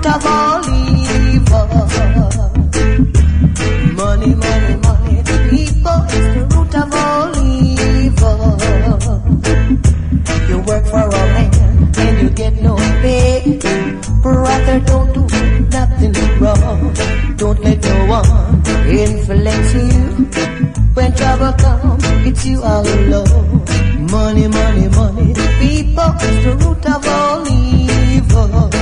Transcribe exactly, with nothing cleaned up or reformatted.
of all evil. Money, money, money, people is the root of all evil. You work for a man and you get no pay. Brother, don't do nothing wrong. Don't let no one influence you. When trouble comes, it's you all alone. Money, money, money, people is the root of all evil.